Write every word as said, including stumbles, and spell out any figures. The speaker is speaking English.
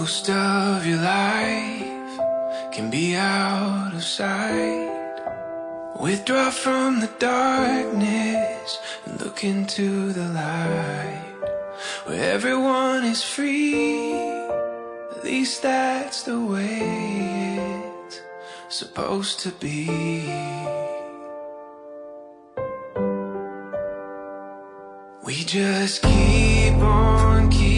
Most of your life can be out of sight. Withdraw from the darkness and look into the light, where everyone is free. At least that's the way it's supposed to be. We just keep on keeping